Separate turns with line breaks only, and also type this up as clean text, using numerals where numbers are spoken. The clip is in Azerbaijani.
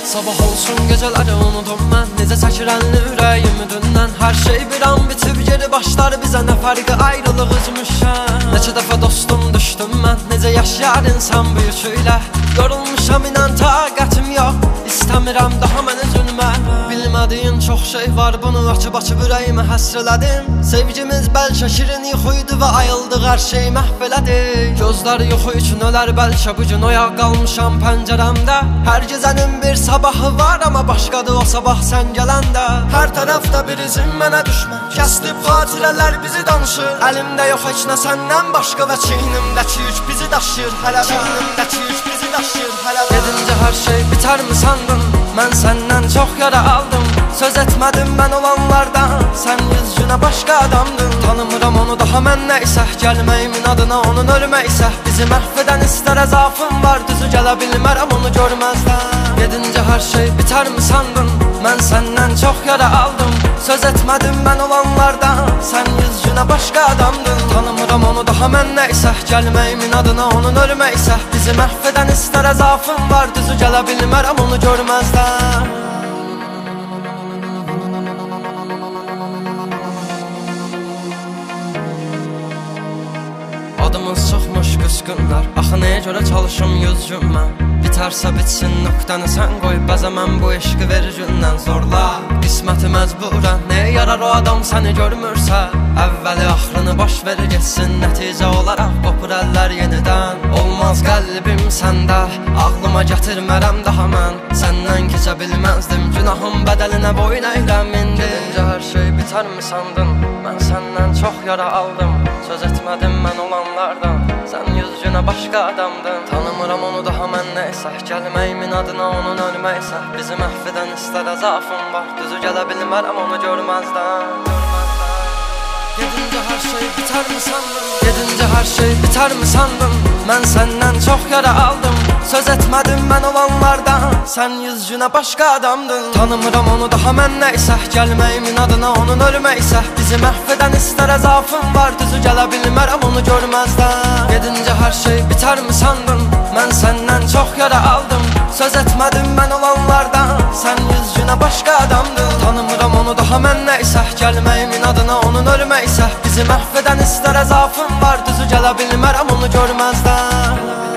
Sabah olsun geceleri unudum mən Necə çəkirənli ürəyimi dündən Hər şey bir an bitib geri başlar bizə Nə fərqi ayrılıq üzmüşəm Neçə dəfə dostum düşdüm mən Necə yaşayar insan bu yüküylə Yorulmuşam inan taqətim yox İstəmirəm daha mən üzülmə Bilmədiyin çox şey var bunu açıb ürəyimi həsrələdim Sevgimiz bəlkə şirin yuxuydu və ayıldıq hər şey məhv elədi Gözlər yuxu üçün ölər bəlkə bugün oyaq qalmışam pəncərəmdə Hər gecənin bir sabahı var amma başqadır o sabah sən gələndə Hər tərəfdə bir izin mənə düşmə Kəsdib xatirələr bizi danışır Əlimdə yox heç nə səndən başqa və çiynimdəki yük bizi daşıyır hələ Çiynimdəki yük bizi daşıyır hələ Gedincə hər şey bitər mi sandın? Mən səndən çox yara aldım Söz etmədim mən olanlardan Sən yüz günə başqa adamdın Tanımıram onu daha mən nəysə Gəlməyimin adına onun ölməysə Bizi məhv edən istər əzafım var Düzü gələ bilmərəm onu görməzdən Gedincə hər şey bitər mi sandın? Mən səndən çox yara aldım Söz etmədim mən olanlardan Sən yüz günə başqa adamdın Tanımıram onu daha mən nəysə Gəlməyimin adına onun ölməysə Bizi məhv edən istər əzafım var Düzü gələ bilmərəm onu görməzdən Adımız çıxmış qüsqünlər Axı nəyə görə çalışım yüz gün mən Bitərsə bitsin nöqtəni sən qoy Bəzə mən bu eşqi verir gündən zorla Qisməti məcburən Nəyə yarar o adam səni görmürsə Əvvəli axırını baş verir geçsin Nəticə olaraq qopur əllər yenidən Olmaz qəlbim səndə Ağlıma gətirmərəm daha mən Səndən keçə bilməzdim Günahın bədəlinə boyun əyrəm indi Gedincə hər şey bitər mi sandın Mən səndən çox yara aldım Söz etmədim mən olanlardan Sən yüz günə başqa adamdın Tanımıram onu daha mən nəysə Gəlməyimin adına onun ölməysə Bizi məhv edən istər əzafım var Düzü gələ bilmərəm onu görməzdən Gedincə hər şey bitər mi sandın? Gedincə hər şey bitər mi sandın? Mən səndən çox yara aldım Söz etmədim mən olanlardan Sən yüz günə başqa adamdın Tanımıram onu daha mən nəysə Gəlməyimin adına onun ölməysə Bizi məhv edən istər əzafım var Düzü gələ bilmərəm onu görməzdən Gedincə hər şey bitər mi sandın? Mən səndən çox yara aldım Söz etmədim mən olanlardan Sən yüz günə başqa adamdın Tanımıram onu daha mən nəysə Gəlməyimin adına onun ölməysə Bizi məhv edən istər əzafım var Düzü gələ bilmərəm onu görməzdən